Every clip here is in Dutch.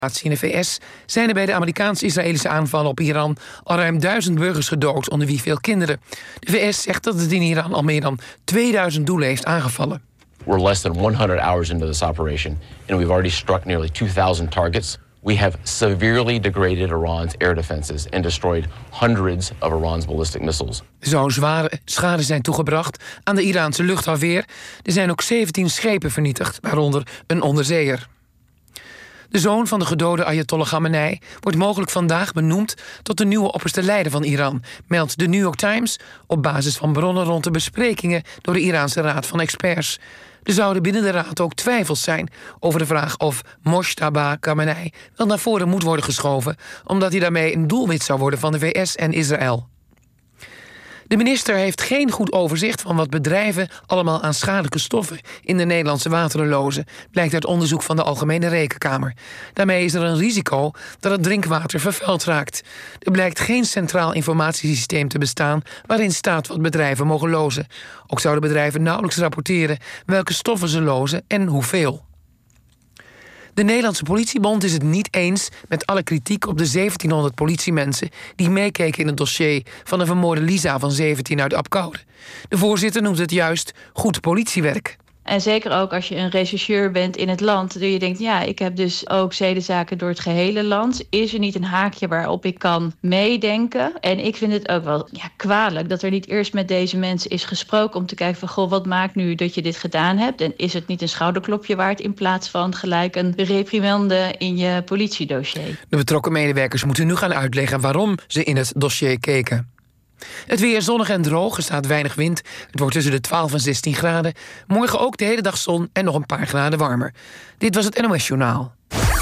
In de VS zijn er bij de Amerikaans-Israëlische aanvallen op Iran al ruim 1000 burgers gedood, onder wie veel kinderen. De VS zegt dat het in Iran al meer dan 2000 doelen heeft aangevallen. We're less than 100 hours into this operation and we've already struck nearly 2000 targets. We have severely degraded Iran's air defenses and destroyed hundreds of Iran's ballistic missiles. Er zou zware schade zijn toegebracht aan de Iraanse luchtafweer. Er zijn ook 17 schepen vernietigd, waaronder een onderzeeër. De zoon van de gedode Ayatollah Khamenei wordt mogelijk vandaag benoemd tot de nieuwe opperste leider van Iran, meldt de New York Times op basis van bronnen rond de besprekingen door de Iraanse Raad van Experts. Er zouden binnen de raad ook twijfels zijn over de vraag of Mojtaba Khamenei wel naar voren moet worden geschoven, omdat hij daarmee een doelwit zou worden van de VS en Israël. De minister heeft geen goed overzicht van wat bedrijven allemaal aan schadelijke stoffen in de Nederlandse wateren lozen, blijkt uit onderzoek van de Algemene Rekenkamer. Daarmee is er een risico dat het drinkwater vervuild raakt. Er blijkt geen centraal informatiesysteem te bestaan waarin staat wat bedrijven mogen lozen. Ook zouden bedrijven nauwelijks rapporteren welke stoffen ze lozen en hoeveel. De Nederlandse politiebond is het niet eens met alle kritiek op de 1700 politiemensen die meekeken in het dossier van de vermoorde Lisa van 17 uit Apkoude. De voorzitter noemt het juist goed politiewerk. En zeker ook als je een rechercheur bent in het land, dat je denkt, ja, ik heb dus ook zedenzaken door het gehele land. Is er niet een haakje waarop ik kan meedenken? En ik vind het ook wel kwalijk dat er niet eerst met deze mensen is gesproken om te kijken van, goh, wat maakt nu dat je dit gedaan hebt? En is het niet een schouderklopje waard in plaats van gelijk een reprimande in je politiedossier? De betrokken medewerkers moeten nu gaan uitleggen waarom ze in het dossier keken. Het weer zonnig en droog, er staat weinig wind. Het wordt tussen de 12 en 16 graden. Morgen ook de hele dag zon en nog een paar graden warmer. Dit was het NOS Journaal.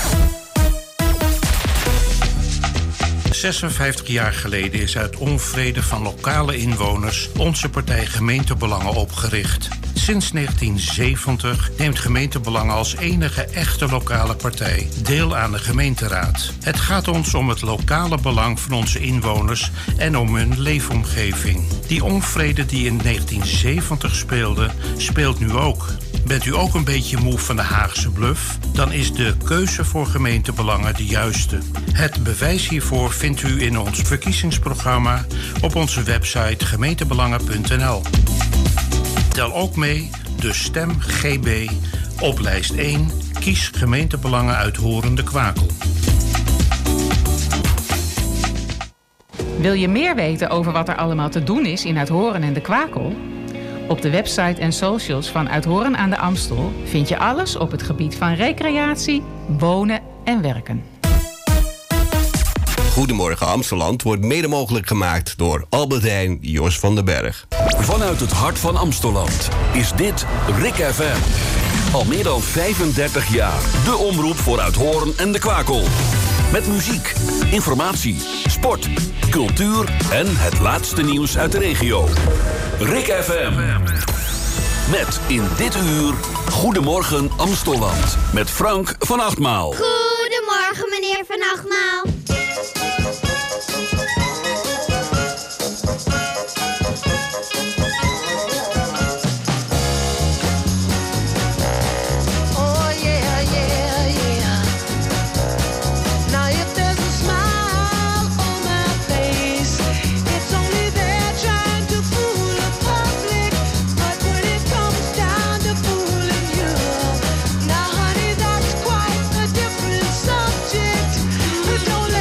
56 jaar geleden is uit onvrede van lokale inwoners onze partij Gemeentebelangen opgericht. Sinds 1970 neemt Gemeentebelangen als enige echte lokale partij deel aan de gemeenteraad. Het gaat ons om het lokale belang van onze inwoners en om hun leefomgeving. Die onvrede die in 1970 speelde, speelt nu ook. Bent u ook een beetje moe van de Haagse bluff? Dan is de keuze voor Gemeentebelangen de juiste. Het bewijs hiervoor vindt u in ons verkiezingsprogramma op onze website gemeentebelangen.nl. Tel ook mee de stem GB op lijst 1. Kies Gemeentebelangen uit Horen de Kwakel. Wil je meer weten over wat er allemaal te doen is in Uithoren en de Kwakel? Op de website en socials van Uithoren aan de Amstel vind je alles op het gebied van recreatie, wonen en werken. Goedemorgen Amsteland wordt mede mogelijk gemaakt door Albert Heijn Jos van den Berg. Vanuit het hart van Amsteland is dit RIK FM. Al meer dan 35 jaar de omroep voor Uithoren en de Kwakel. Met muziek, informatie, sport, cultuur en het laatste nieuws uit de regio. RIK FM. Met in dit uur Goedemorgen Amsteland. Met Frank van Achtmaal. Goedemorgen meneer van Achtmaal. Don't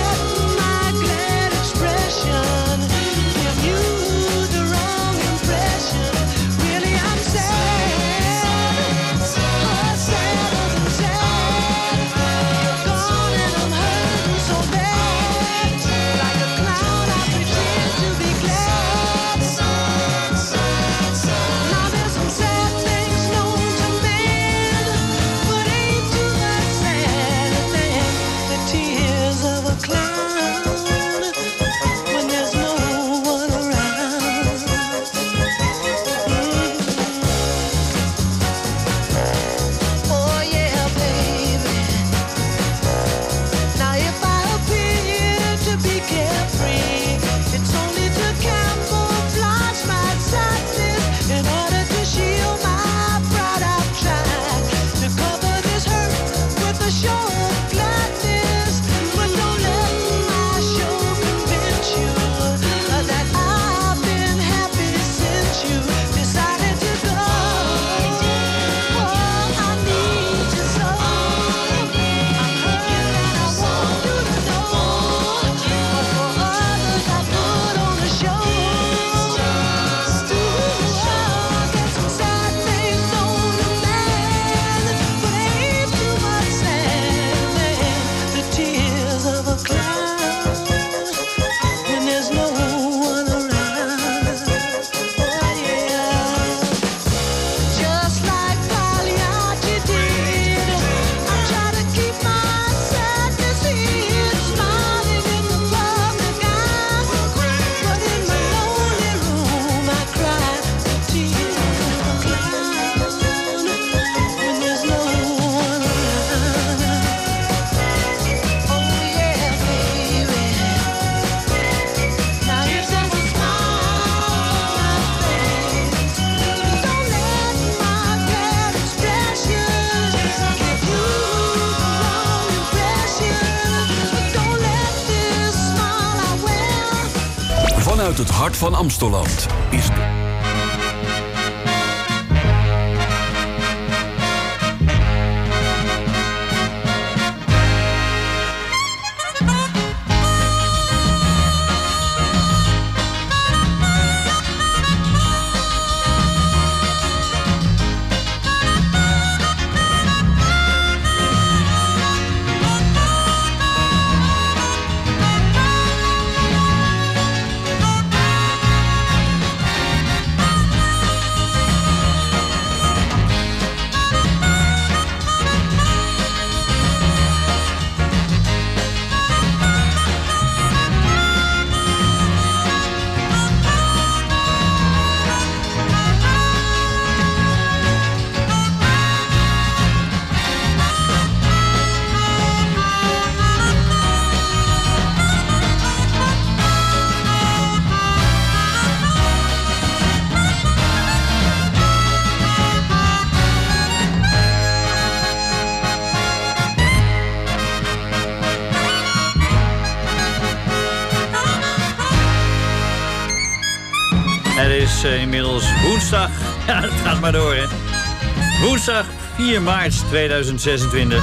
Vanuit het hart van Amstelland is inmiddels woensdag. Ja, het gaat maar door, hè. Woensdag 4 maart 2026.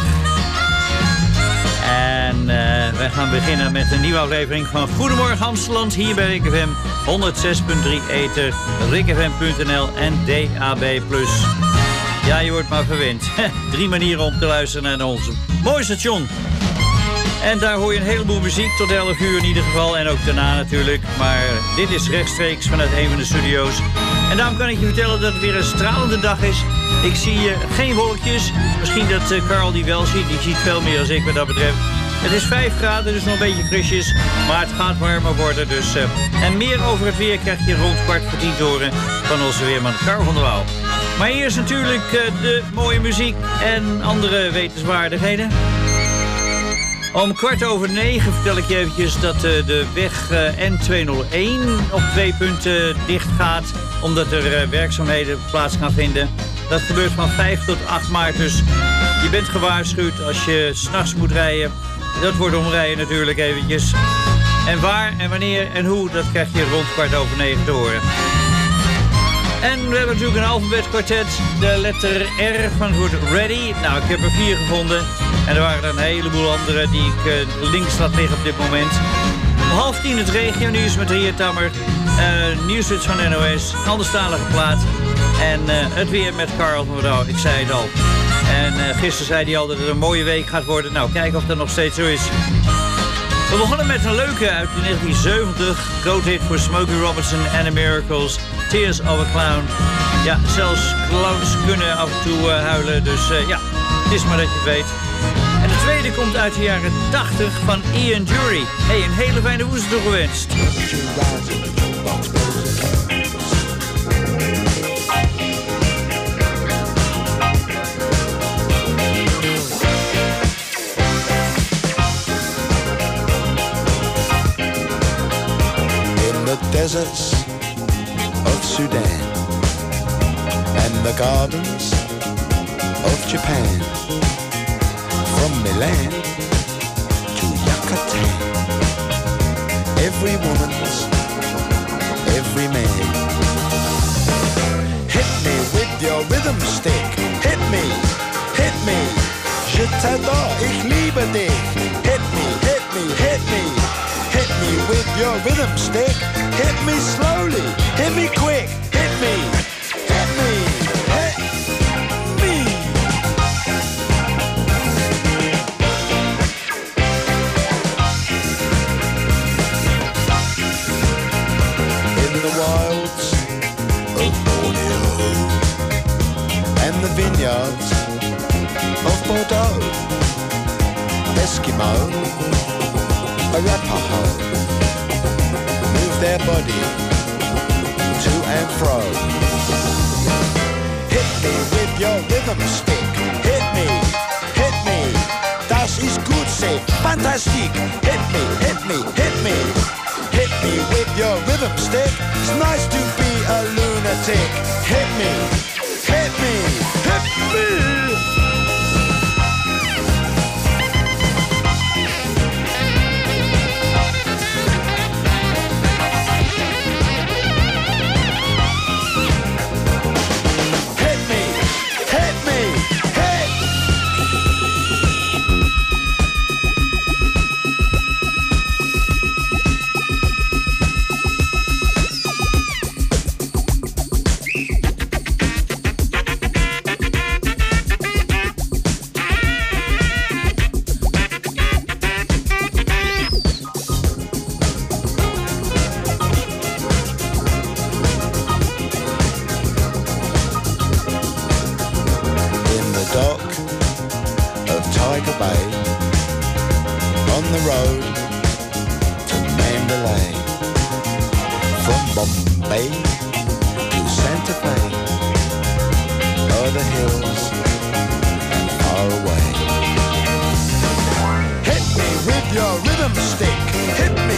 En wij gaan beginnen met een nieuwe aflevering van Goedemorgen Amsterdam. Hier bij Rik FM 106.3 Ether, rikfm.nl en DAB+. Ja, je wordt maar verwend. 3 manieren om te luisteren naar ons mooi station. En daar hoor je een heleboel muziek, tot 11 uur in ieder geval. En ook daarna natuurlijk. Maar dit is rechtstreeks vanuit een van de studio's. En daarom kan ik je vertellen dat het weer een stralende dag is. Ik zie geen wolkjes. Misschien dat Carl die wel ziet. Die ziet veel meer dan ik wat dat betreft. Het is 5 graden, dus nog een beetje frisjes. Maar het gaat warmer worden. Dus, en meer over het weer krijg je rond 9:15 te horen van onze weerman Carl van der Wouw. Maar eerst natuurlijk de mooie muziek en andere wetenswaardigheden. Om 9:15 vertel ik je eventjes dat de weg N201 op 2 punten dicht gaat. Omdat er werkzaamheden plaats gaan vinden. Dat gebeurt van 5 tot 8 maart. Dus je bent gewaarschuwd als je 's nachts moet rijden. Dat wordt omrijden natuurlijk eventjes. En waar en wanneer en hoe, dat krijg je rond 9:15 te horen. En we hebben natuurlijk een alfabetkwartet. De letter R van het woord ready. Nou, ik heb er 4 gevonden. En er waren er een heleboel andere die ik links laat liggen op dit moment. Om 9:30 het regionieuws met Ria Tammer. Nieuwswits van NOS. Anderstalige plaat. En het weer met Carl van der Wouw. Ik zei het al. En gisteren zei hij al dat het een mooie week gaat worden. Nou, kijken of dat nog steeds zo is. We begonnen met een leuke uit 1970. Groot hit voor Smokey Robinson and the Miracles. Tears of a Clown. Ja, zelfs clowns kunnen af en toe huilen. Dus ja, het is maar dat je het weet. En de tweede komt uit de jaren 80 van Ian Dury. Hey, een hele fijne woensdag toegewenst. In the deserts of Sudan and the gardens of Japan, from Milan to Yucatan, every woman's, every man. Hit me with your rhythm stick, hit me, je t'adore, ich liebe dich. Hit me, hit me, hit me, hit me with your rhythm stick. Hit me slowly, hit me quick, hit me, hit me, hit me. In the wilds of Borneo and the vineyards of Bordeaux, Eskimo, Arapaho, move their body to and fro. Hit me with your rhythm stick. Hit me, das ist gut, say, fantastic. Hit me, hit me, hit me, hit me with your rhythm stick. It's nice to be a lunatic. Hit me, hit me, hit me. on the road to Mandalay. From Bombay to Santa Fe, o'er the hills and far away. Hit me with your rhythm stick. Hit me,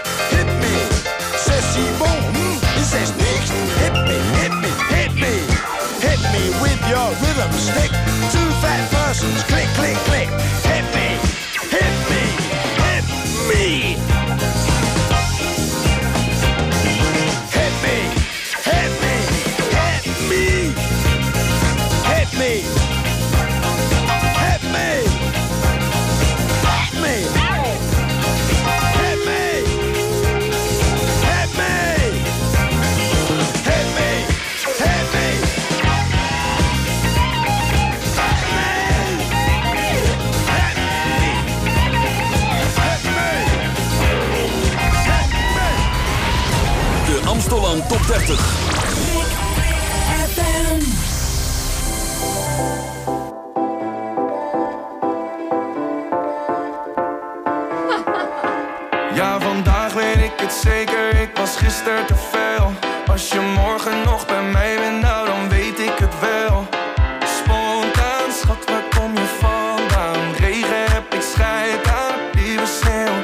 says he won't, he says niks. Hit me, hit me, hit me. Hit me with your rhythm stick. Two fat persons, click, click, click. Hit me, hit me, hit me. Hit me, hit me, hit me. Hit me, hit me, hit me. Hit me, hit me, hit me, hit me. De Amsterdam Top 30. Ja, vandaag weet ik het zeker, ik was gisteren te veel. Als je morgen nog bij mij bent, nou dan weet ik het wel. Spontaan, schat, waar kom je vandaan? Regen heb ik scheid aan, lieve sneeuw.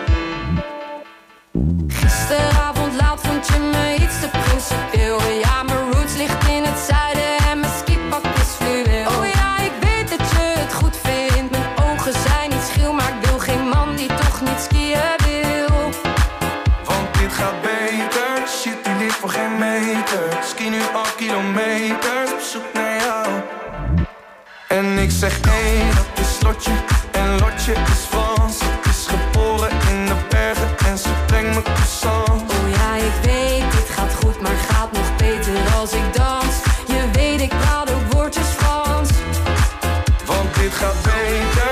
Gisteravond laat vond je me iets te principieel. Ja, mijn roots ligt in het zuiden en mijn skipak is fluweel. Oh ja, ik weet dat je het goed vindt. Mijn ogen zijn niet schil, maar ik wil geen man die toch niet skiën wil. Want dit gaat beter, shit die ligt voor geen meter. Ski nu al kilometers op zoek naar jou. En ik zeg nee, dat is Lotje. En Lotje is Frans. Ze is geboren in de bergen en ze brengt me croissants. Oh ja, ik weet, dit gaat goed, maar gaat nog beter als ik dans. Je weet, ik praat ook woordjes Frans. Want dit gaat beter.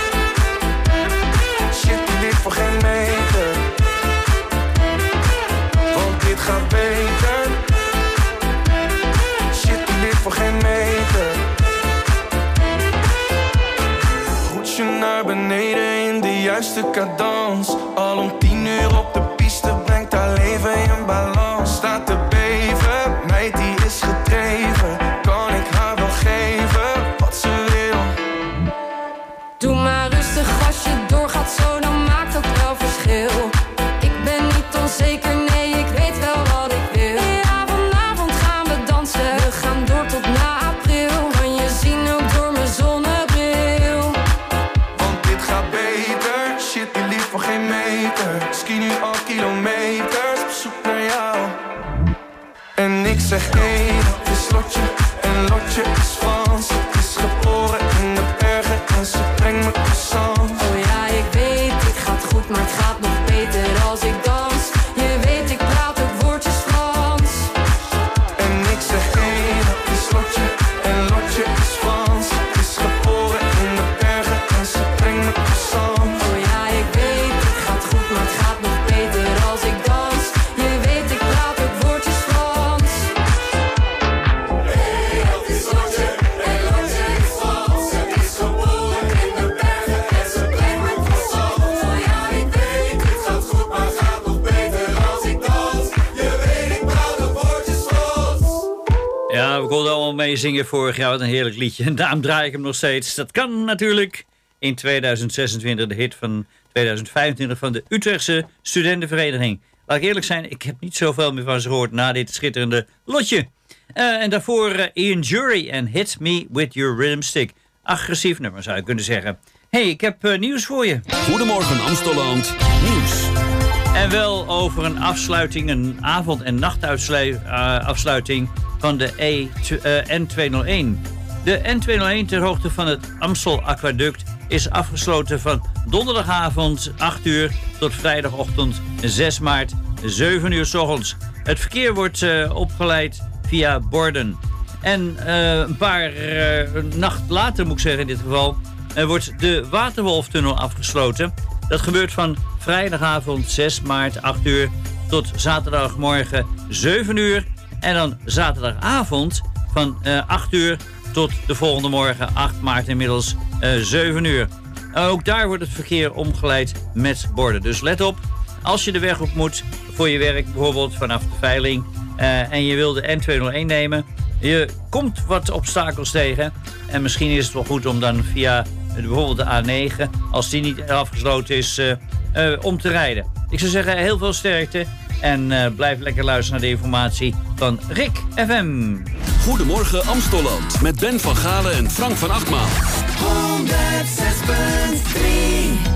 Shit die ligt voor geen meter. Want dit gaat beter. Shit die ligt voor geen meter. Roetje naar beneden in de juiste cadans. Al om 10 uur op de piste brengt haar leven in balans. Staat te beven, meid die is gedreven. Kan ik haar wel geven wat ze wil? Doe maar rustig als je doorgaat zo, dan maakt dat wel verschil. Ik ben niet onzeker, nee, ik weet wel wat ik wil. Ja, vanavond gaan we dansen, we gaan door tot na april. Kan je zien ook door mijn zonnebril. Want dit gaat beter, shit die ligt voor geen meter. Ski nu al kilometers op zoek naar jou. En ik zeg nee, dat is Lotje. En Lotje is Frans. Ze is geboren in de bergen en ze brengt me croissants. Oh ja, ik weet, dit gaat goed, maar het gaat nog beter als ik dans. Je weet, ik praat ook woordjes Frans. En ik zeg nee, dat is Lotje. En Lotje is Frans. Ze is geboren in de bergen en ze brengt me croissants. Oh ja, ik weet, dit gaat goed, maar het gaat nog beter als ik dans. Je weet, ik praat ook woordjes Frans. Hey, dat is Lotje. En Lotje is Frans. Ze is geboren in de bergen en ze brengt me croissants. Oh ja, ik weet, dit gaat goed, maar het gaat nog beter als ik dans. Je weet, ik praat ook woordjes Frans. Ja, we konden allemaal meezingen vorig jaar. Wat een heerlijk liedje. En daarom draai ik hem nog steeds. Dat kan natuurlijk in 2026, de hit van 2025 van de Utrechtse Studentenvereniging. Laat ik eerlijk zijn, ik heb niet zoveel meer van ze gehoord na dit schitterende Lotje. En daarvoor Ian Jury en Hit Me With Your Rhythm Stick. Agressief nummer zou je kunnen zeggen. Hey, ik heb nieuws voor je. Goedemorgen Amsteland nieuws. En wel over een afsluiting, een avond- en nachtafsluiting van de N201. De N201 ter hoogte van het Amstel Aquaduct is afgesloten van donderdagavond 8 uur tot vrijdagochtend 6 maart 7 uur 's ochtends. Het verkeer wordt opgeleid via borden. En een paar nacht later, moet ik zeggen in dit geval, wordt de Waterwolftunnel afgesloten. Dat gebeurt van vrijdagavond 6 maart 8 uur tot zaterdagmorgen 7 uur. En dan zaterdagavond van 8 uur tot de volgende morgen 8 maart inmiddels 7 uur. Ook daar wordt het verkeer omgeleid met borden. Dus let op, als je de weg op moet voor je werk, bijvoorbeeld vanaf de veiling, en je wil de N201 nemen, je komt wat obstakels tegen. En misschien is het wel goed om dan via bijvoorbeeld de A9, als die niet afgesloten is, om te rijden. Ik zou zeggen, heel veel sterkte. En blijf lekker luisteren naar de informatie van Rik FM. Goedemorgen Amstelland met Ben van Galen en Frank van Achtmaal. 106.3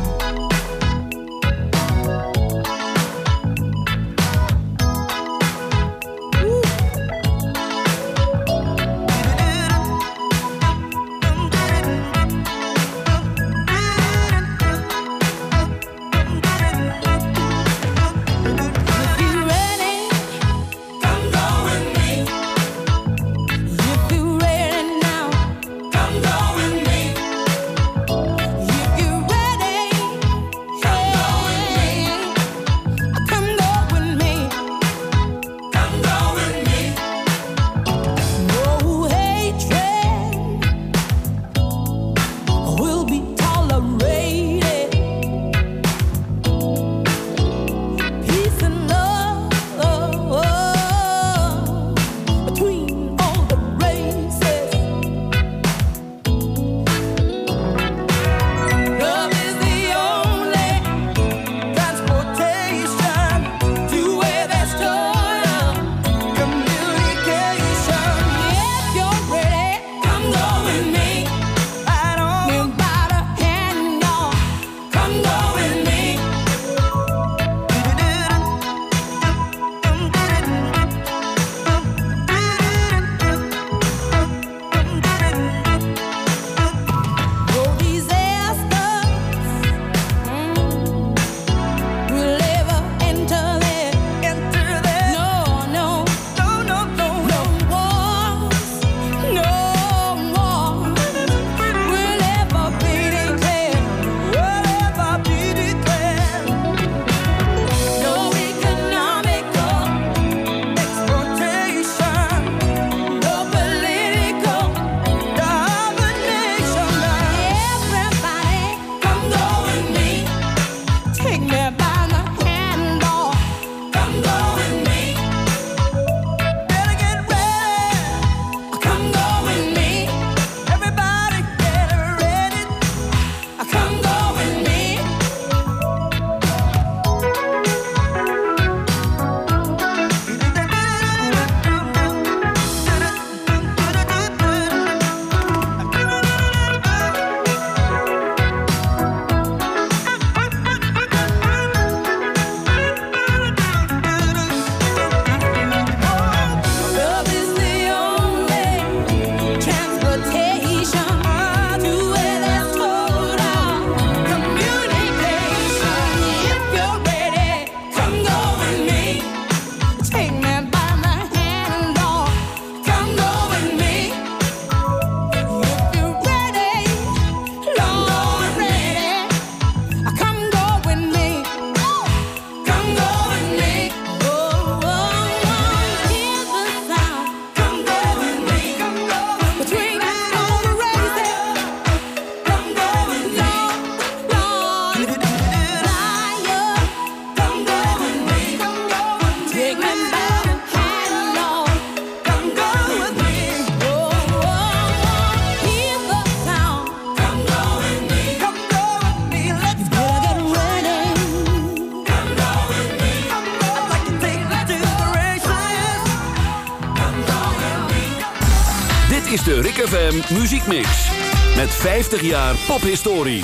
is de Rik FM Muziekmix. Met 50 jaar pophistorie.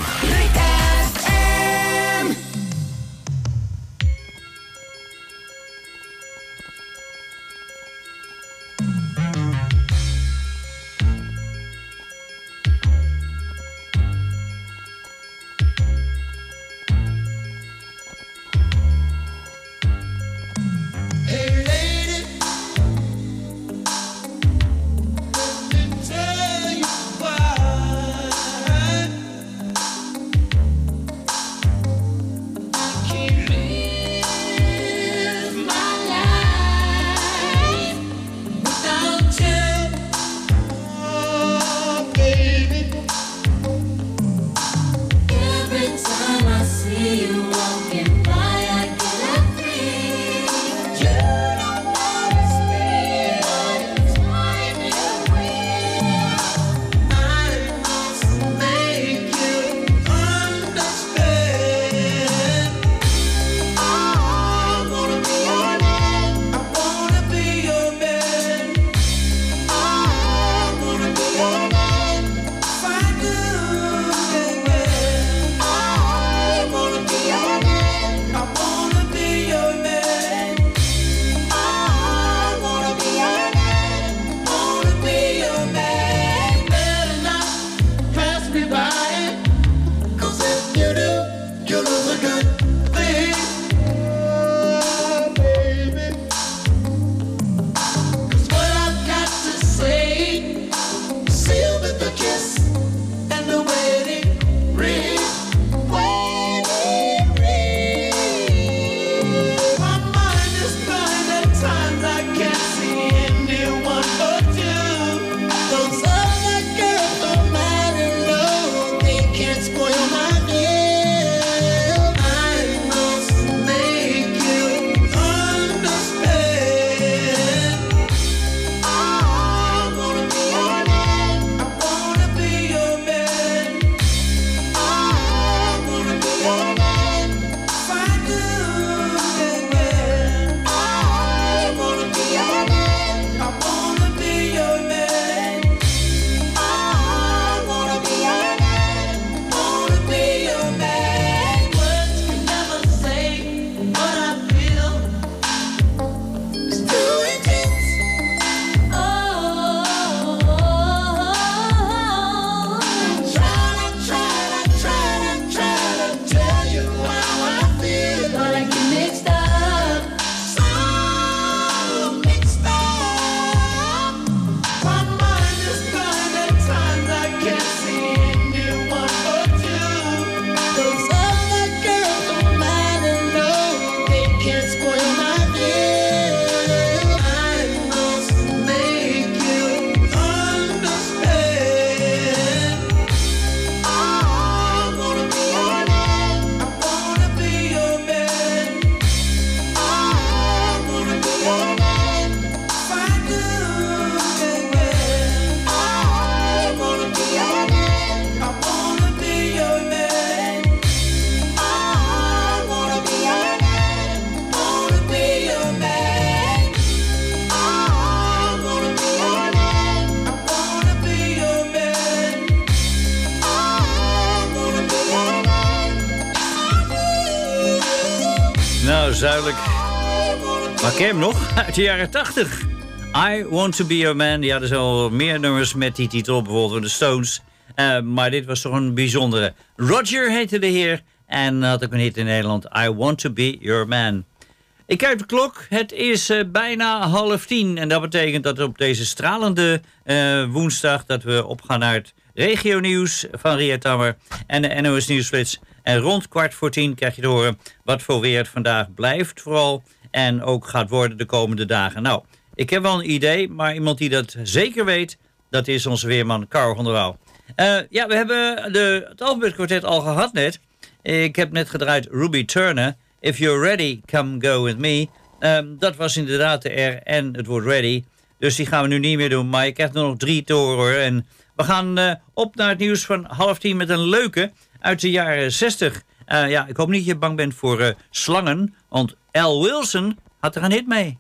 Nou, zuidelijk. Maar ken je hem nog? Uit de jaren 80. I Want To Be Your Man. Die hadden zo meer nummers met die titel, bijvoorbeeld de Stones. Maar dit was toch een bijzondere. Roger heette de heer en had ook een hit in Nederland. I Want To Be Your Man. Ik kijk op de klok. Het is bijna 9:30. En dat betekent dat op deze stralende woensdag... dat we opgaan naar het regionieuws van Ria Tammer en de NOS Nieuwsflits. En rond 9:15 krijg je te horen wat voor weer het vandaag blijft vooral. En ook gaat worden de komende dagen. Nou, ik heb wel een idee, maar iemand die dat zeker weet... dat is onze weerman Carl van der Wouw. Ja, we hebben het alfabetkwartet al gehad net. Ik heb net gedraaid Ruby Turner. If You're Ready, Come Go With Me. Dat was inderdaad de R en het woord ready. Dus die gaan we nu niet meer doen. Maar je krijgt er nog 3 te horen. En we gaan op naar het nieuws van 9:30 met een leuke uit de jaren 60. Ja, ik hoop niet dat je bang bent voor slangen. Want Al Wilson had er een hit mee.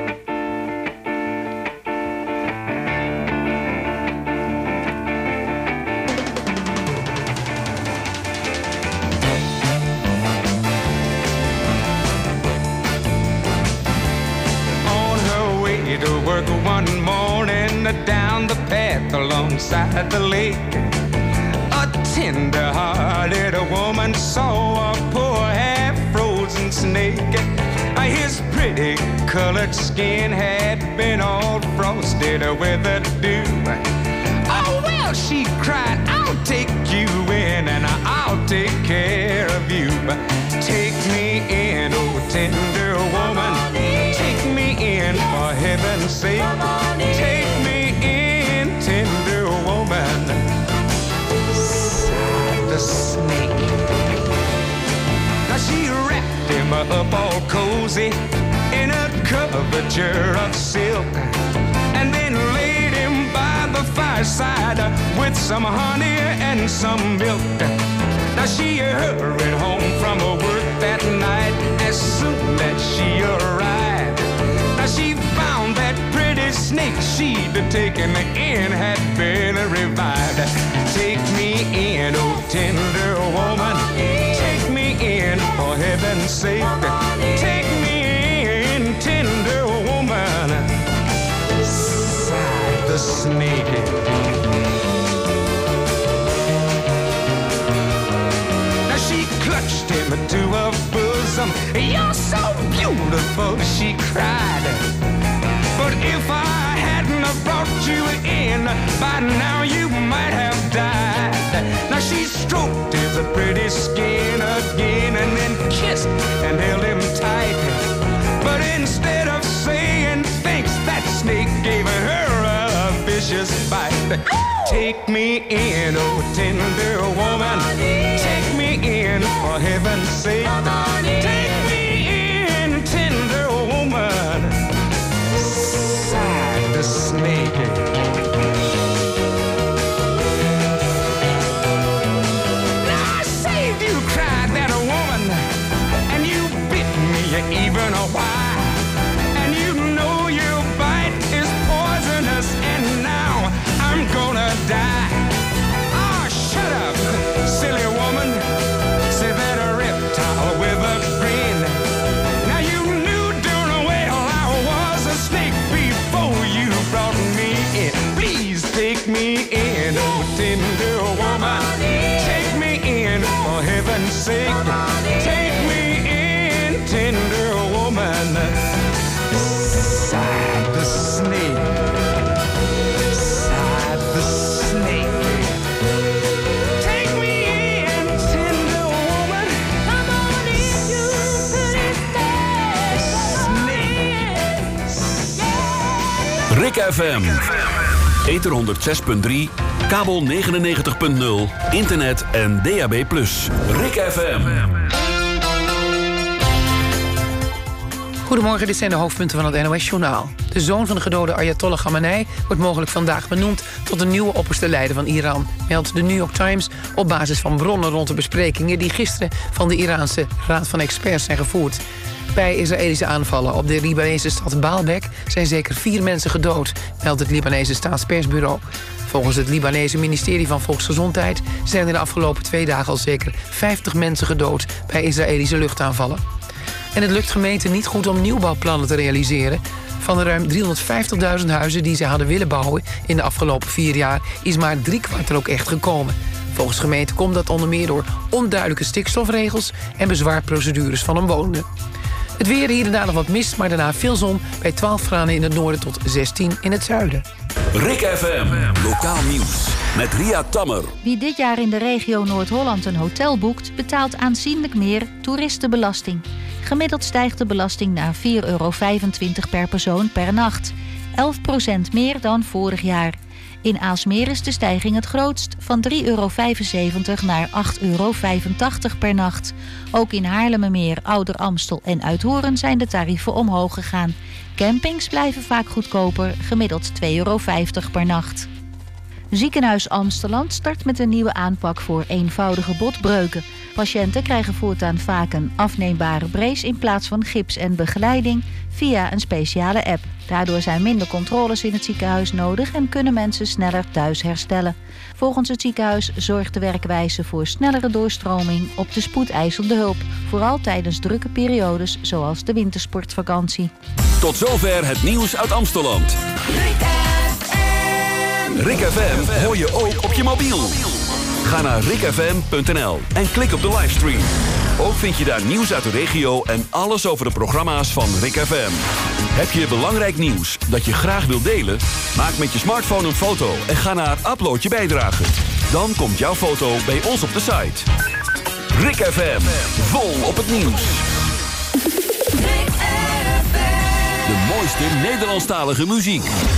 One morning down the path alongside the lake, a tender-hearted woman saw a poor half-frozen snake. His pretty colored skin had been all frosted with the dew. Oh well, she cried, I'll take you in and I'll take care of you. Take me in, oh tender woman. Take me in, for heaven's sake. Take me in, tender woman. Sighed the snake. Now she wrapped him up all cozy in a coverture of silk, and then laid him by the fireside with some honey and some milk. Now she hurried home from her work that night as soon as she arrived. Now she found that pretty snake she'd taken in had been revived. Take me in, oh tender woman. Take me in, for heaven's sake. Take me in, tender woman. Sighed the snake. Clutched him to her bosom. You're so beautiful, she cried. But if I hadn't have brought you in, by now you might have died. Now she stroked his pretty skin again and then kissed and held him tight. But instead of saying thanks, that snake gave her a vicious bite. Take me in, oh tender woman. Take me in, for heaven's sake. Take me in, tender woman. Sighed the snake. Now I saved you, cried that woman, and you bit me even a while. And you know your bite is poisonous, and now I'm gonna die. Oh, shut up, silly woman. Say that a reptile with a grin. Now you knew darn well I was a snake before you brought me in. Please take me in, oh tender woman. Take me in, for heaven's sake. Take me in, tender woman. Sighed the snake. Sighed the snake. Take me in, tender woman. Come on in, you pretty snake. Rick FM. Ether 106.3, kabel 99.0, internet en DAB+. Rick FM. Goedemorgen, dit zijn de hoofdpunten van het NOS-journaal. De zoon van de gedode Ayatollah Khamenei wordt mogelijk vandaag benoemd tot de nieuwe opperste leider van Iran, meldt de New York Times op basis van bronnen rond de besprekingen die gisteren van de Iraanse Raad van Experts zijn gevoerd. Bij Israëlische aanvallen op de Libanese stad Baalbek zijn zeker 4 mensen gedood, meldt het Libanese staatspersbureau. Volgens het Libanese ministerie van Volksgezondheid zijn er de afgelopen 2 dagen al zeker 50 mensen gedood bij Israëlische luchtaanvallen. En het lukt gemeenten niet goed om nieuwbouwplannen te realiseren. Van de ruim 350.000 huizen die ze hadden willen bouwen in de afgelopen 4 jaar... is maar 3/4 er ook echt gekomen. Volgens gemeenten komt dat onder meer door onduidelijke stikstofregels... en bezwaarprocedures van omwonenden. Het weer, hier en daar nog wat mist, maar daarna veel zon... bij 12 graden in het noorden tot 16 in het zuiden. Rick FM, lokaal nieuws met Ria Tammer. Wie dit jaar in de regio Noord-Holland een hotel boekt... betaalt aanzienlijk meer toeristenbelasting. Gemiddeld stijgt de belasting naar €4,25 per persoon per nacht. 11% meer dan vorig jaar. In Aalsmeer is de stijging het grootst, van €3,75 naar €8,85 per nacht. Ook in Haarlemmermeer, Ouder Amstel en Uithoorn zijn de tarieven omhoog gegaan. Campings blijven vaak goedkoper, gemiddeld €2,50 per nacht. Ziekenhuis Amsteland start met een nieuwe aanpak voor eenvoudige botbreuken. Patiënten krijgen voortaan vaak een afneembare brace in plaats van gips en begeleiding via een speciale app. Daardoor zijn minder controles in het ziekenhuis nodig en kunnen mensen sneller thuis herstellen. Volgens het ziekenhuis zorgt de werkwijze voor snellere doorstroming op de spoedeisende hulp. Vooral tijdens drukke periodes zoals de wintersportvakantie. Tot zover het nieuws uit Amsteland. Rick FM hoor je ook op je mobiel. Ga naar rickfm.nl en klik op de livestream. Ook vind je daar nieuws uit de regio en alles over de programma's van Rick FM. Heb je belangrijk nieuws dat je graag wilt delen? Maak met je smartphone een foto en ga naar Upload je bijdrage. Dan komt jouw foto bij ons op de site. Rick FM, vol op het nieuws. De mooiste Nederlandstalige muziek.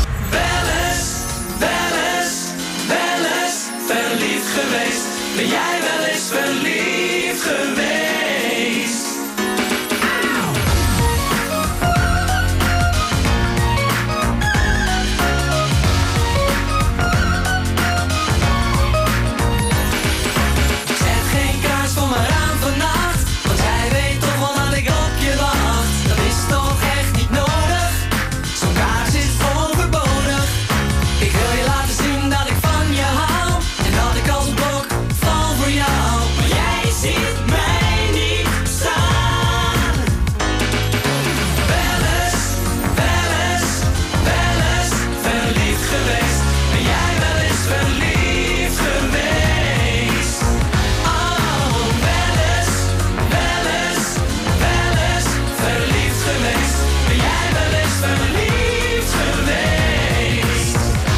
Verliefd geweest, ben jij wel eens verliefd geweest? Zet geen kaars voor me aan vannacht, want jij weet toch wel dat ik op je wacht. Dat is toch echt niet nodig, zo'n kaars is overbodig. Ik wil je laten zien dat ik van je hou. Dat ik als een blok val voor jou, maar jij ziet mij niet staan. Wel eens, verliefd geweest. Ben jij wel eens verliefd geweest? Oh, wel eens, verliefd geweest. Ben jij wel eens verliefd geweest?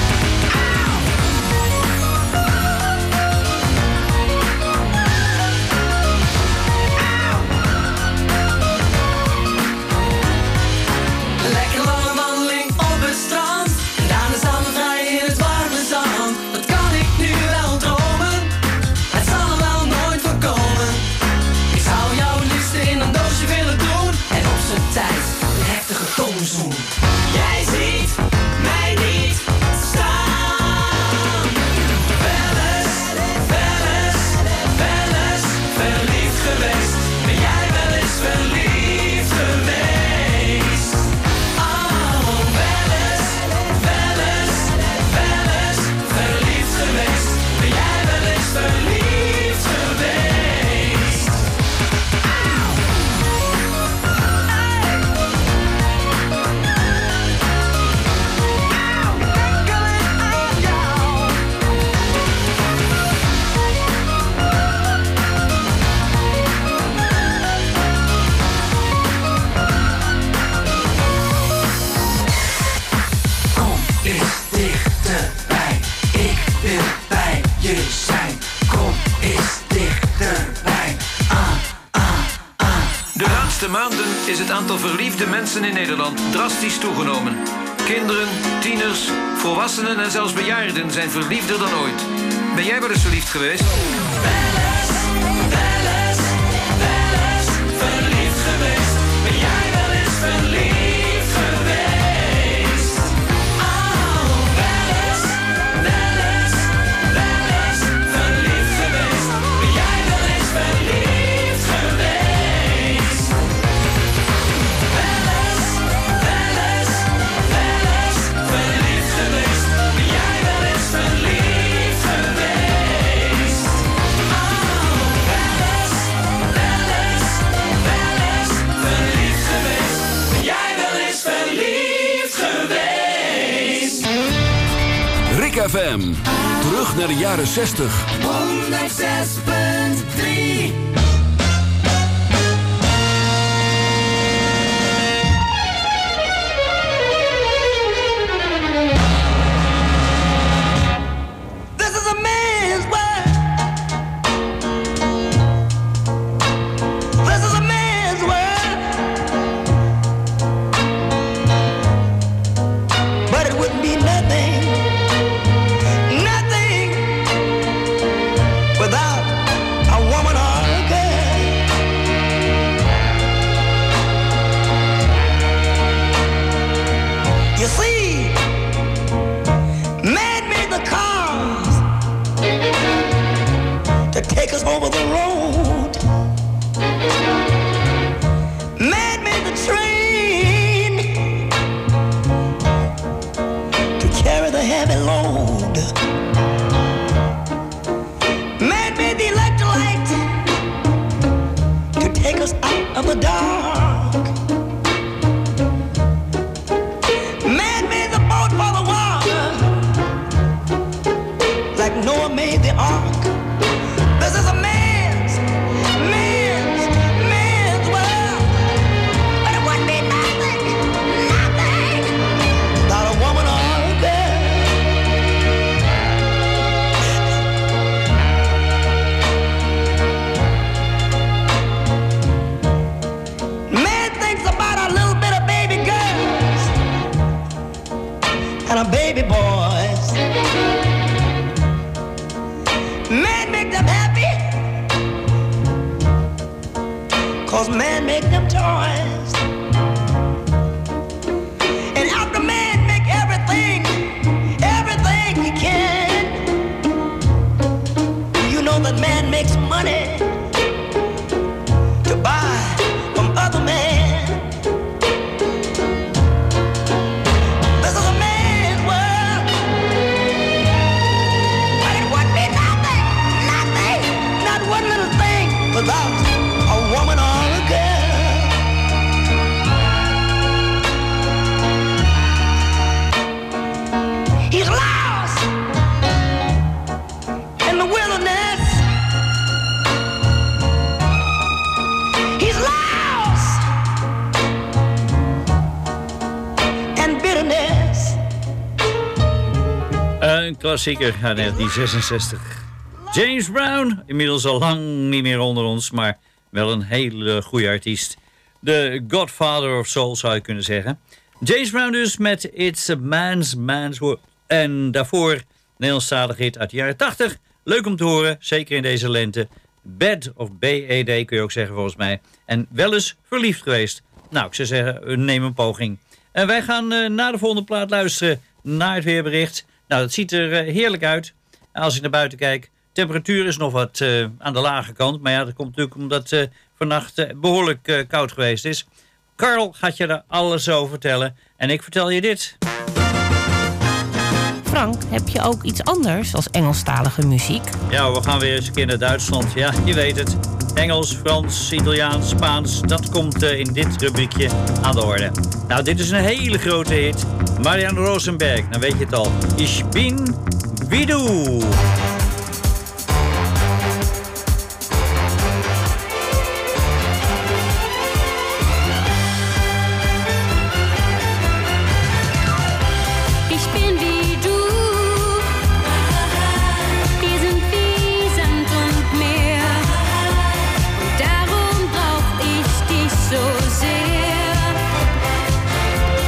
Lekker lange wandeling op het strand. En daarna samen vrijen in het warme zand. Dat kan ik nu wel dromen. Het zal er wel nooit voorkomen. Ik zou jou het liefste in een doosje willen doen. En op z'n tijd een heftige tongzoen. Jij ziet mij niet staan. Wel eens, verliefd geweest. Ben jij wel eens verliefd geweest? Oh, wel eens, verliefd geweest. Ben jij wel eens verliefd geweest? Kom eens dichterbij, ik wil bij je zijn. Kom eens dichterbij, De laatste maanden is het aantal verliefde mensen in Nederland drastisch toegenomen. Kinderen, tieners, volwassenen en zelfs bejaarden zijn verliefder dan ooit. Ben jij wel eens verliefd geweest? Verliefd geweest. Ben jij wel eens verliefd geweest? Oh, wel eens, verliefd geweest. Ben jij wel eens verliefd geweest? Wel eens, verliefd geweest. Ben jij wel eens verliefd geweest? Oh, FM. Terug naar de jaren 60. 106.3. Take us over the road. Man made the train to carry the heavy load. Man made the electrolyte to take us out of the dark. Man made the boat for the water, like Noah made the ark. This is a man's world. But it wouldn't be nothing without a woman or a girl. Man thinks about a little bit of baby girls and a baby boys. Man make them happy, 'cause man make them toys. And after man make everything he can, you know that man makes money to buy from other men. This is a man's world, but it would be nothing, not one little thing without a woman or a girl. He's lost in the wilderness. He's lost in bitterness. Een klassieker uit 1966. James Brown, inmiddels al lang niet meer onder ons, maar wel een hele goede artiest. De Godfather of Soul zou je kunnen zeggen. James Brown dus met It's a Man's World. En daarvoor Nederlandstalige hit uit de jaren 80. Leuk om te horen, zeker in deze lente. Bad of B-E-D kun je ook zeggen volgens mij. En wel eens verliefd geweest. Nou, ik zou zeggen, neem een poging. En wij gaan naar de volgende plaat luisteren, naar het weerbericht. Nou, dat ziet er heerlijk uit. Als ik naar buiten kijk, temperatuur is nog wat aan de lage kant. Maar ja, dat komt natuurlijk omdat vannacht behoorlijk koud geweest is. Carl gaat je daar alles over vertellen. En ik vertel je dit. Frank, heb je ook iets anders als Engelstalige muziek? Ja, we gaan weer eens een keer naar Duitsland. Ja, je weet het. Engels, Frans, Italiaans, Spaans. Dat komt in dit rubriekje aan de orde. Nou, dit is een hele grote hit. Marian Rosenberg, dan weet je het al. Ich bin wie du.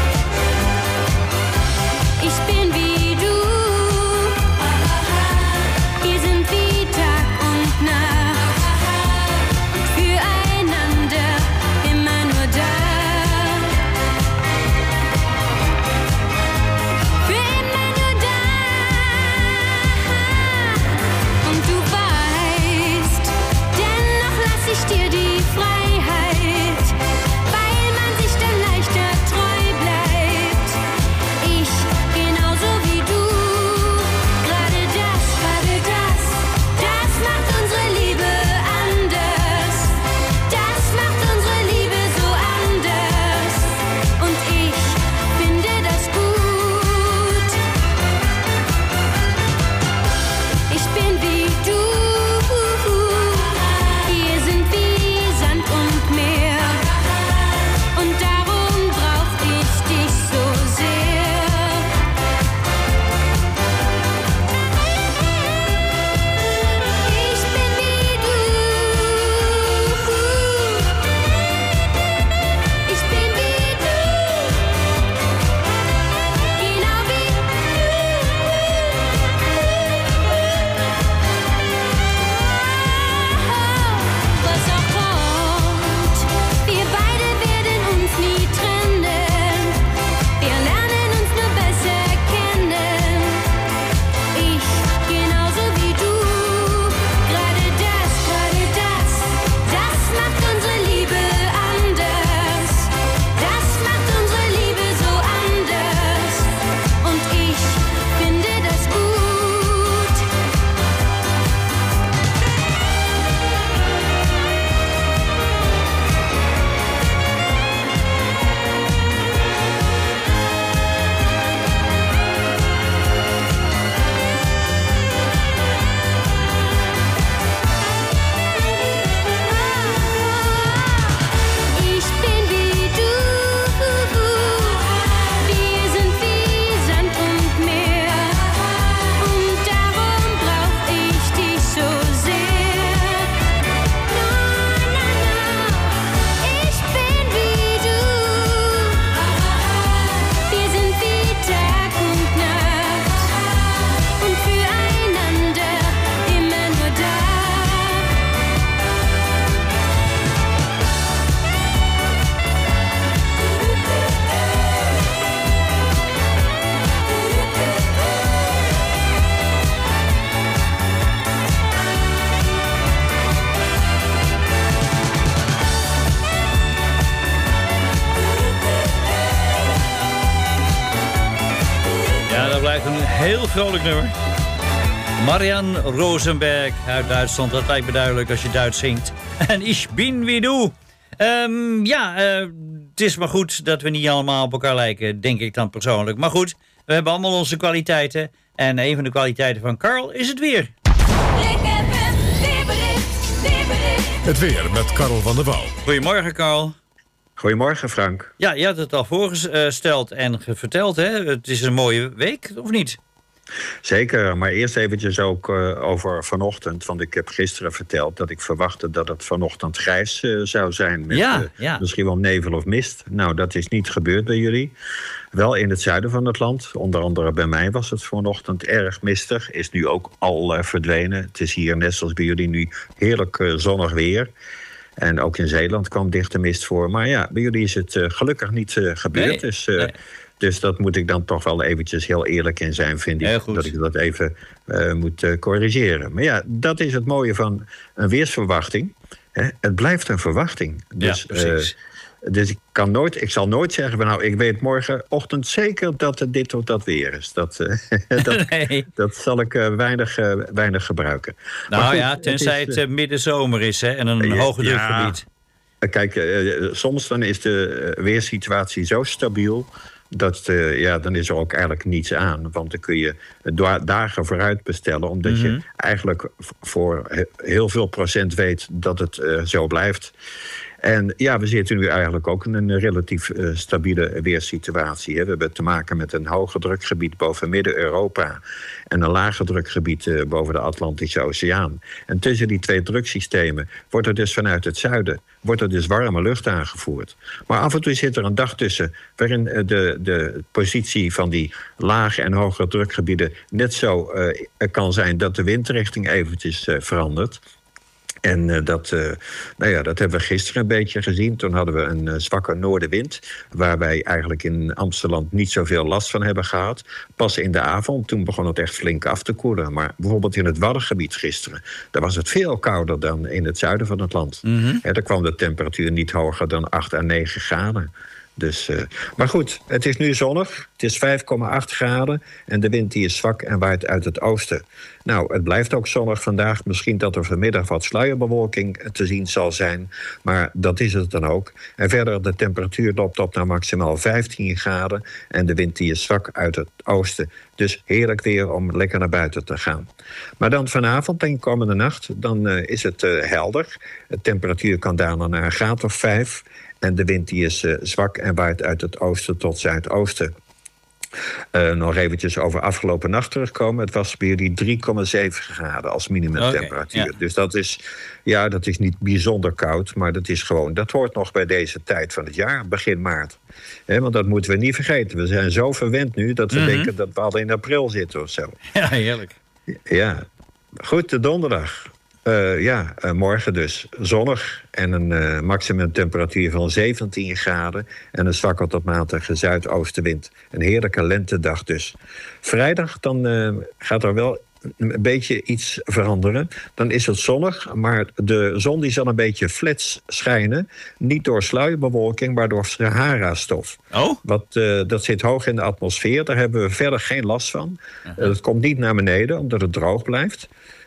Ich bin wie du. Heel vrolijk nummer. Marian Rosenberg uit Duitsland. Dat lijkt me duidelijk als je Duits zingt. En ich bin wie du. Het is maar goed dat we niet allemaal op elkaar lijken, denk ik dan persoonlijk. Maar goed, we hebben allemaal onze kwaliteiten. En een van de kwaliteiten van Carl is het weer. Het weer met Karel van der Wouw. Goedemorgen, Carl. Goedemorgen, Frank. Ja, je had het al voorgesteld en verteld, hè? Het is een mooie week, of niet? Zeker, maar eerst eventjes ook over vanochtend. Want ik heb gisteren verteld dat ik verwachtte dat het vanochtend grijs zou zijn. Met misschien wel nevel of mist. Nou, dat is niet gebeurd bij jullie. Wel in het zuiden van het land. Onder andere bij mij was het vanochtend erg mistig. Is nu ook al verdwenen. Het is hier net zoals bij jullie nu heerlijk zonnig weer. En ook in Zeeland kwam dichte mist voor. Maar ja, bij jullie is het gelukkig niet gebeurd. Nee, Dus dat moet ik dan toch wel eventjes heel eerlijk in zijn, vind ik. Dat ik dat even moet corrigeren. Maar ja, dat is het mooie van een weersverwachting. Het blijft een verwachting. Dus, precies. Dus ik zal nooit zeggen, nou, ik weet morgenochtend zeker dat het dit of dat weer is. Dat zal ik weinig gebruiken. Nou goed, ja, tenzij het middenzomer is, hè, en een hoge drukgebied. Kijk, soms dan is de weersituatie zo stabiel dat dan is er ook eigenlijk niets aan. Want dan kun je dagen vooruit bestellen, omdat je eigenlijk voor heel veel procent weet dat het zo blijft. En ja, we zitten nu eigenlijk ook in een relatief stabiele weersituatie. Hè. We hebben te maken met een hoger drukgebied boven Midden-Europa en een lager drukgebied boven de Atlantische Oceaan. En tussen die twee druksystemen wordt er dus vanuit het zuiden warme lucht aangevoerd. Maar af en toe zit er een dag tussen waarin de positie van die lage en hogere drukgebieden net zo kan zijn dat de windrichting eventjes verandert. En dat hebben we gisteren een beetje gezien. Toen hadden we een zwakke noordenwind, waar wij eigenlijk in Amsterdam niet zoveel last van hebben gehad. Pas in de avond, toen begon het echt flink af te koelen. Maar bijvoorbeeld in het Waddengebied gisteren, daar was het veel kouder dan in het zuiden van het land. Daar kwam de temperatuur niet hoger dan 8 à 9 graden. Dus, maar goed, het is nu zonnig. Het is 5,8 graden en de wind die is zwak en waait uit het oosten. Nou, het blijft ook zonnig vandaag. Misschien dat er vanmiddag wat sluierbewolking te zien zal zijn. Maar dat is het dan ook. En verder, de temperatuur loopt op naar maximaal 15 graden. En de wind die is zwak uit het oosten. Dus heerlijk weer om lekker naar buiten te gaan. Maar dan vanavond en komende nacht, dan is het helder. De temperatuur kan dalen naar een graad of 5. En de wind die is zwak en waait uit het oosten tot zuidoosten. Nog eventjes over afgelopen nacht terugkomen. Het was bij jullie 3,7 graden als minimumtemperatuur. Okay, ja. Dus dat is niet bijzonder koud, maar dat hoort nog bij deze tijd van het jaar, begin maart. Want dat moeten we niet vergeten. We zijn zo verwend nu dat we denken dat we al in april zitten of zo. Ja, heerlijk. Ja, goed, de donderdag. Morgen dus zonnig en een maximumtemperatuur van 17 graden... en een zwakke tot matige zuidoostenwind. Een heerlijke lentedag dus. Vrijdag dan gaat er wel een beetje iets veranderen. Dan is het zonnig, maar de zon die zal een beetje flats schijnen. Niet door sluierbewolking, maar door Sahara-stof. Dat zit hoog in de atmosfeer, daar hebben we verder geen last van. Dat komt niet naar beneden, omdat het droog blijft.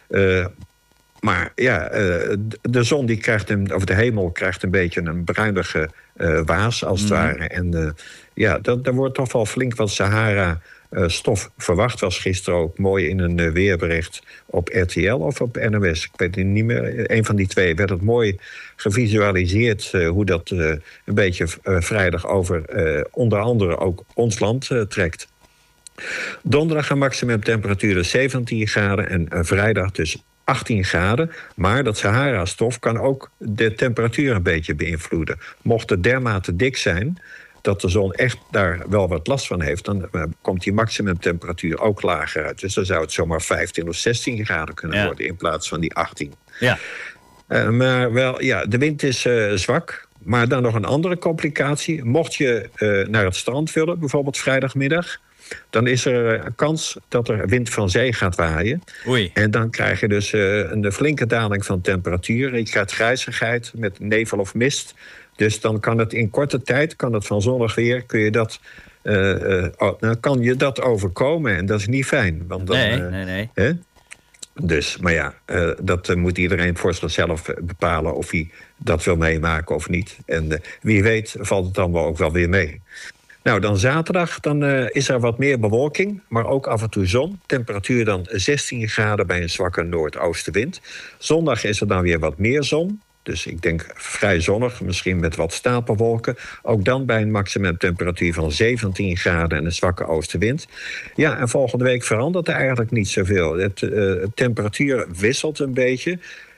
Maar ja, de zon die krijgt of de hemel krijgt een beetje een bruinige waas als het ware. En daar wordt toch wel flink wat Sahara-stof verwacht. Was gisteren ook mooi in een weerbericht op RTL of op NOS. Ik weet het niet meer. Een van die twee werd het mooi gevisualiseerd hoe dat een beetje vrijdag over onder andere ook ons land trekt. Donderdag een maximumtemperatuur 17 graden en vrijdag dus 18 graden, maar dat Sahara-stof kan ook de temperatuur een beetje beïnvloeden. Mocht het dermate dik zijn dat de zon echt daar wel wat last van heeft, dan komt die maximumtemperatuur ook lager uit. Dus dan zou het zomaar 15 of 16 graden kunnen worden in plaats van die 18. Ja. Maar wel, de wind is zwak. Maar dan nog een andere complicatie. Mocht je naar het strand willen, bijvoorbeeld vrijdagmiddag, dan is er een kans dat er wind van zee gaat waaien. Oei. En dan krijg je dus een flinke daling van temperatuur. Je krijgt grijzigheid met nevel of mist. Dus dan kan het in korte tijd, van zonnig weer, kun je dat dan kan je dat overkomen. En dat is niet fijn. Want dan, nee. Hè? Dus, maar ja, dat moet iedereen voor zichzelf bepalen of hij dat wil meemaken of niet. En wie weet valt het dan wel ook wel weer mee. Nou, dan zaterdag dan, is er wat meer bewolking, maar ook af en toe zon. Temperatuur dan 16 graden bij een zwakke noordoostenwind. Zondag is er dan weer wat meer zon. Dus ik denk vrij zonnig, misschien met wat stapelwolken. Ook dan bij een maximumtemperatuur van 17 graden en een zwakke oostenwind. Ja, en volgende week verandert er eigenlijk niet zoveel. De temperatuur wisselt een beetje.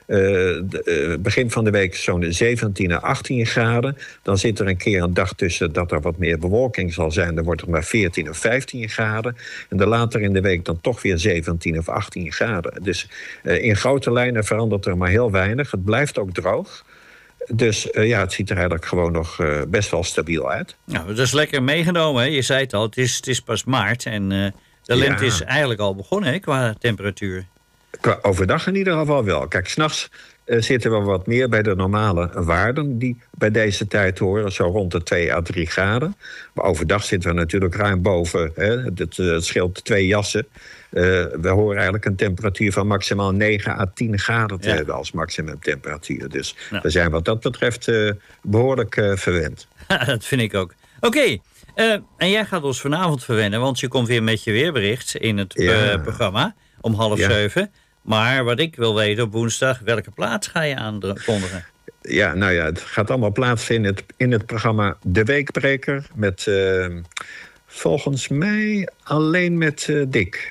Begin van de week zo'n 17 à 18 graden. Dan zit er een keer een dag tussen dat er wat meer bewolking zal zijn. Dan wordt het maar 14 of 15 graden. En dan later in de week dan toch weer 17 of 18 graden. Dus in grote lijnen verandert er maar heel weinig. Het blijft ook droog. Dus het ziet er eigenlijk gewoon nog best wel stabiel uit. Nou, dat is lekker meegenomen. Hè? Je zei het al, het is pas maart. En de lente is eigenlijk al begonnen, hè, qua temperatuur. Overdag in ieder geval wel. Kijk, 's nachts zitten we wat meer bij de normale waarden die bij deze tijd horen. Zo rond de 2 à 3 graden. Maar overdag zitten we natuurlijk ruim boven. Hè. Het scheelt 2 jassen. We horen eigenlijk een temperatuur van maximaal 9 à 10 graden te hebben als maximumtemperatuur. Dus we zijn wat dat betreft behoorlijk verwend. Dat vind ik ook. Oké. En jij gaat ons vanavond verwennen, want je komt weer met je weerbericht in het programma om 6:30. Maar wat ik wil weten op woensdag, welke plaats ga je aankondigen? Ja, nou ja, het gaat allemaal plaatsvinden in het programma De Weekbreker. Met volgens mij alleen met Dick.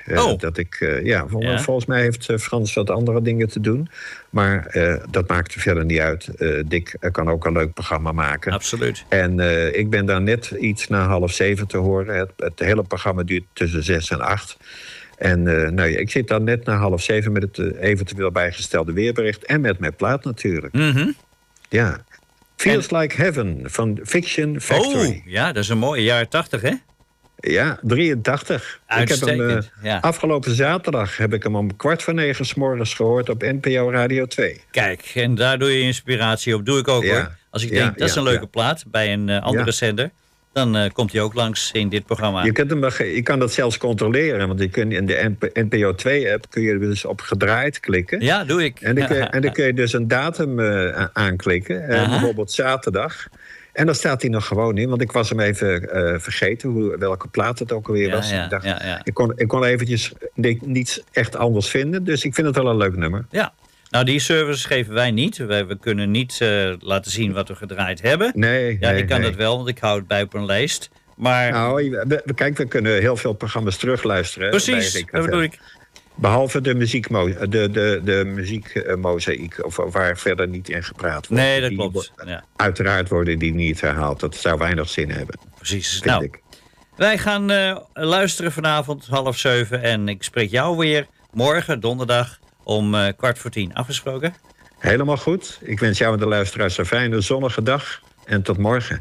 Volgens mij heeft Frans wat andere dingen te doen. Maar dat maakt er verder niet uit. Dick kan ook een leuk programma maken. Absoluut. En ik ben daar net iets na 6:30 te horen. Het hele programma duurt tussen 6 en 8. En ik zit dan net na 6:30 met het eventueel bijgestelde weerbericht. En met mijn plaat natuurlijk. Mm-hmm. Ja. Feels Like Heaven van Fiction Factory. Oh, ja, dat is een mooie jaren 80, hè? Ja, 83. Uitstekend. Afgelopen zaterdag heb ik hem om 8:45 's morgens gehoord op NPO Radio 2. Kijk, en daar doe je inspiratie op. Doe ik ook, hoor. Als ik denk, dat is een leuke plaat bij een andere zender. Dan komt hij ook langs in dit programma. Je kan dat zelfs controleren. Want je kunt in de NPO 2-app kun je dus op gedraaid klikken. Ja, doe ik. En dan kun je dus een datum aanklikken. Bijvoorbeeld zaterdag. En dan staat hij nog gewoon in. Want ik was hem even vergeten welke plaat het ook alweer was. Ik dacht, ik kon eventjes niets echt anders vinden. Dus ik vind het wel een leuk nummer. Ja. Nou, die service geven wij niet. We kunnen niet laten zien wat we gedraaid hebben. Ik kan dat wel, want ik hou het bij op een lijst. Maar... Nou, we kunnen heel veel programma's terugluisteren. Precies, dat bedoel ik. Behalve de muziekmozaïek, of waar verder niet in gepraat wordt. Nee, dat klopt. Uiteraard worden die niet herhaald. Dat zou weinig zin hebben. Precies. Nou, wij gaan luisteren vanavond 6:30. En ik spreek jou weer morgen, donderdag, om 9:15. Afgesproken? Helemaal goed. Ik wens jou en de luisteraars een fijne zonnige dag. En tot morgen.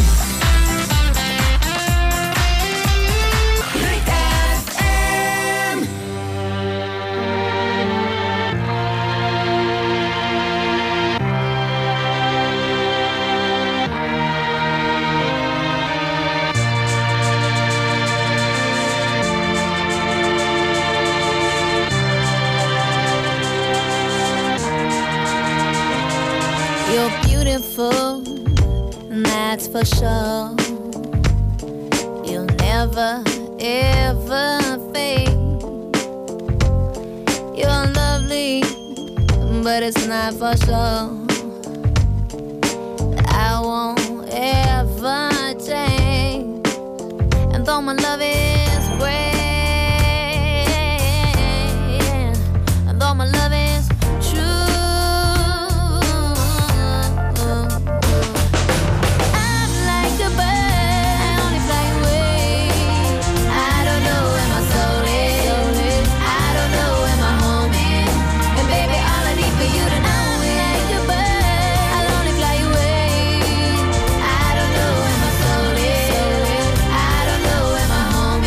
That's for sure. You'll never, ever fade. You're lovely, but it's not for sure. I won't ever change. And though my love is great, and though my love is home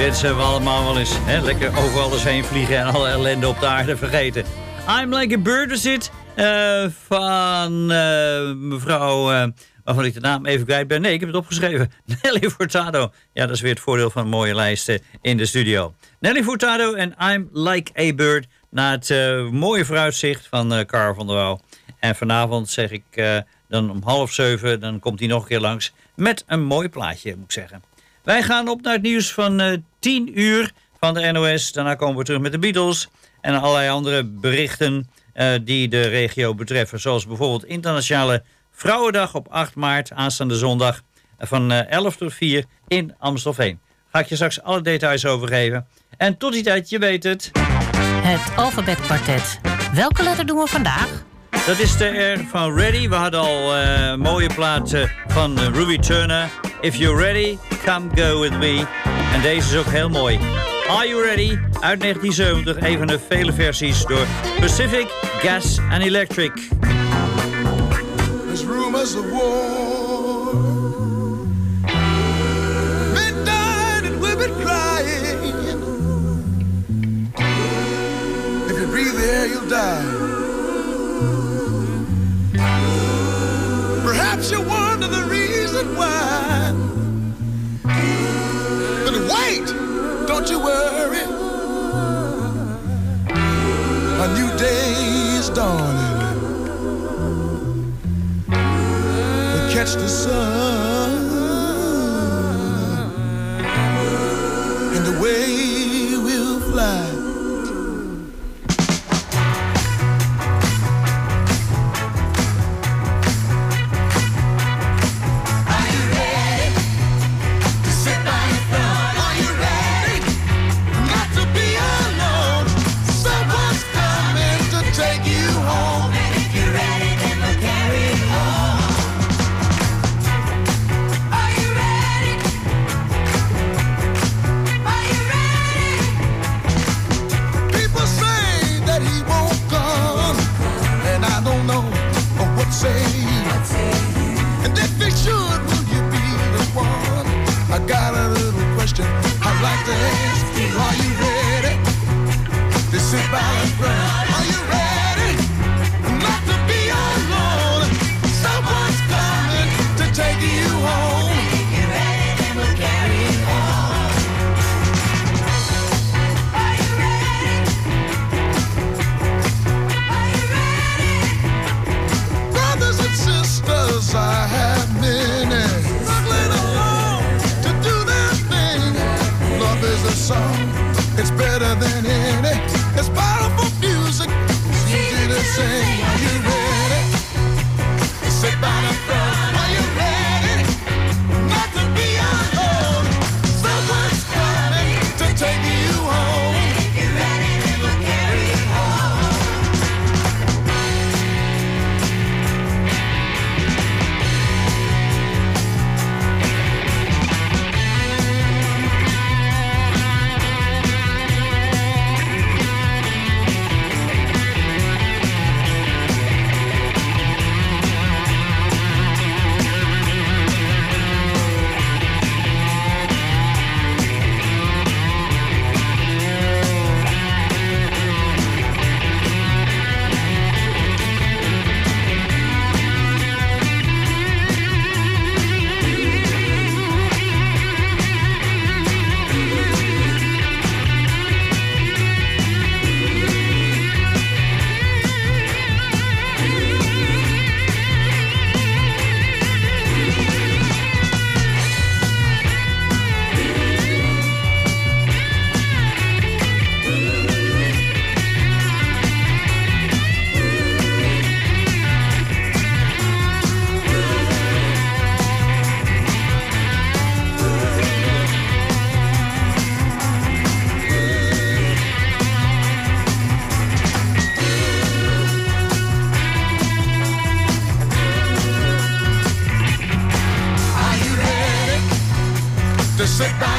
wensen we allemaal wel eens. Hè? Lekker over alles heen vliegen en alle ellende op de aarde vergeten. I'm Like a Bird is dit. Van mevrouw... waarvan ik de naam even kwijt ben. Nee, ik heb het opgeschreven. Nelly Furtado. Ja, dat is weer het voordeel van mooie lijsten in de studio. Nelly Furtado en I'm Like a Bird. Na het mooie vooruitzicht van Carl van der Wouw. En vanavond zeg ik dan om 6:30... dan komt hij nog een keer langs met een mooi plaatje, moet ik zeggen. Wij gaan op naar het nieuws van 10 uur van de NOS. Daarna komen we terug met de Beatles. En allerlei andere berichten die de regio betreffen. Zoals bijvoorbeeld Internationale Vrouwendag op 8 maart, aanstaande zondag. Van 11 tot 4 in Amstelveen. Ga ik je straks alle details over geven. En tot die tijd, je weet het. Het alfabetkwartet. Welke letter doen we vandaag? Dat is de R van Ready. We hadden al een mooie plaat van Ruby Turner. If you're ready, come go with me. En deze is ook heel mooi. Are You Ready? Uit 1970. Een van de vele versies door Pacific Gas and Electric. There's rumors of war. Men died and women crying. If you breathe the air, you'll die. Perhaps you wonder the reason why. But wait, don't you worry. A new day is dawning. We'll catch the sun and away we'll fly. And if they should, will you be the one? I got a little question I'd like to ask. Are you ready to sit by the front? Are you ready not to be alone? Someone's coming to take you home. If you're ready, then we'll carry it on. Are you ready? Are you ready? Brothers and sisters, I have many struggling alone to do their thing. Love is a song, it's better than any. It's powerful music, it's easy to sing. Are you ready? Sit by the front. Are you ready not to be alone? Someone's coming to take you home. If you're ready, then we'll carry you home. Sit back.